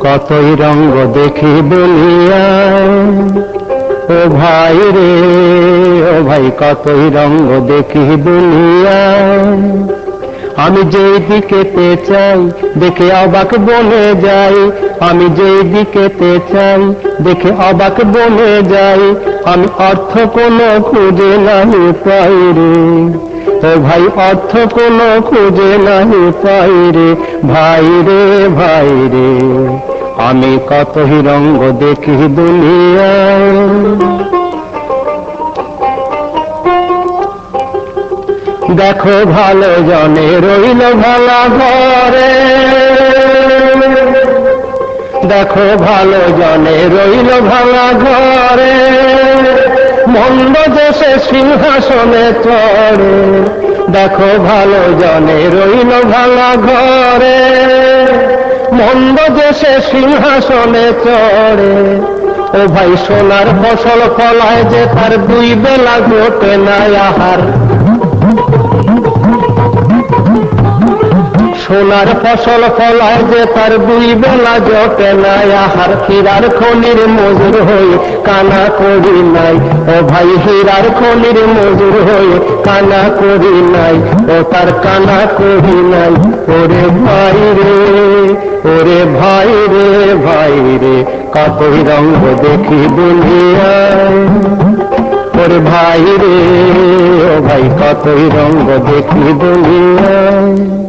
কতই রঙ্গ দেখি দুনিয়ায়, ও ভাই রে ও ভাই কতই রঙ্গ দেখি দুনিয়ায়। আমি যেই দিকেতে চাই দেখে অবাক বনে যাই, আমি যেই দিকেতে চাই দেখে অবাক বনে যাই। আমি অর্থ কোনো খুঁজে নাহি পাই রে, ও ভাই অর্থ কোনো খুঁজে নাহি পাই রে। ভাই রে ভাই রে আমি কতই রঙ্গ দেখি দুনিয়ায়। দেখো ভালো জনে রইল ভালা ঘরে, দেখো ভালো জনে রইল ভালা ঘরে। মন্দ দেশে সিংহাসনে চড়ে, দেখো ভালো জনে রইল ভালা ঘরে। মন্দ দেশে সিংহাসনে চড়ে, ও ভাই সোনার ফসল ফলায় যে তার দুই বেলা জোটে না আহার। সোনার ফসল ফলায় যে তার দুই বেলা জোটে না আহার। হীরার খনির মজুর হয়ে কানা করি নাই, ও ভাই হীরার খনির মজুর হয়ে কানা করি নাই, ও তার কানা করি নাই। ওরে ভাই রে ওরে ভাই রে ভাই রে কতই রঙ্গ দেখি দুনিয়ায়। ওরে ভাই রে ও ভাই কতই রঙ্গ দেখি দুনিয়ায়।